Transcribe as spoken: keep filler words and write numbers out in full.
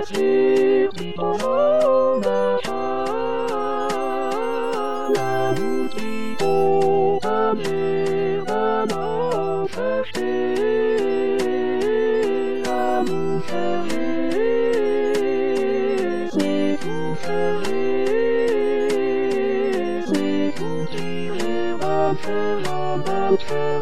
plaisir du bonhomme achat. La boutique au panier va m'en chercher à nous chercher, c'est tout chercher, c'est tout tirer, va faire un